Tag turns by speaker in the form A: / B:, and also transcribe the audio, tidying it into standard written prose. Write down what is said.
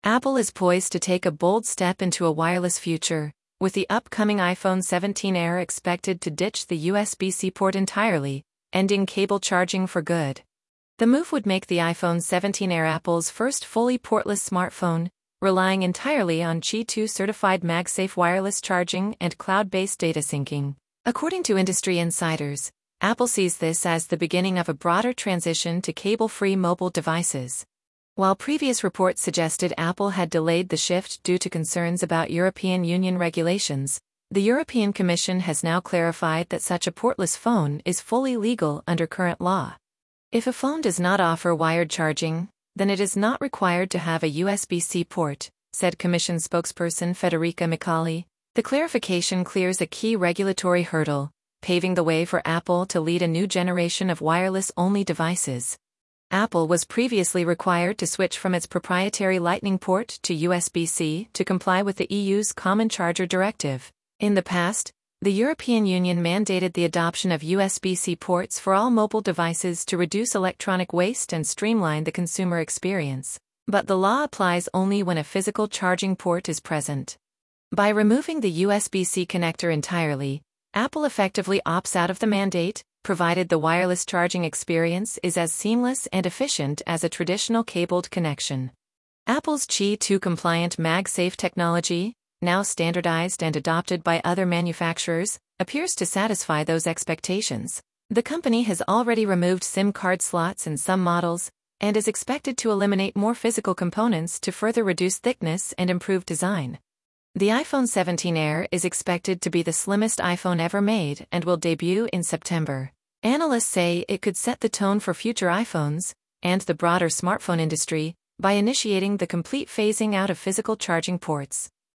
A: Apple is poised to take a bold step into a wireless future, with the upcoming iPhone 17 Air expected to ditch the USB-C port entirely, ending cable charging for good. The move would make the iPhone 17 Air Apple's first fully portless smartphone, relying entirely on Qi 2 certified MagSafe wireless charging and cloud-based data syncing. According to industry insiders, Apple sees this as the beginning of a broader transition to cable-free mobile devices. While previous reports suggested Apple had delayed the shift due to concerns about European Union regulations, the European Commission has now clarified that such a portless phone is fully legal under current law. If a phone does not offer wired charging, then it is not required to have a USB-C port, said Commission spokesperson Federica Micali. The clarification clears a key regulatory hurdle, paving the way for Apple to lead a new generation of wireless-only devices. Apple was previously required to switch from its proprietary Lightning port to USB-C to comply with the EU's Common Charger Directive. In the past, the European Union mandated the adoption of USB-C ports for all mobile devices to reduce electronic waste and streamline the consumer experience. But the law applies only when a physical charging port is present. By removing the USB-C connector entirely, Apple effectively opts out of the mandate, provided the wireless charging experience is as seamless and efficient as a traditional cabled connection. Apple's Qi 2 compliant MagSafe technology, now standardized and adopted by other manufacturers, appears to satisfy those expectations. The company has already removed SIM card slots in some models, and is expected to eliminate more physical components to further reduce thickness and improve design. The iPhone 17 Air is expected to be the slimmest iPhone ever made and will debut in September. Analysts say it could set the tone for future iPhones, and the broader smartphone industry, by initiating the complete phasing out of physical charging ports.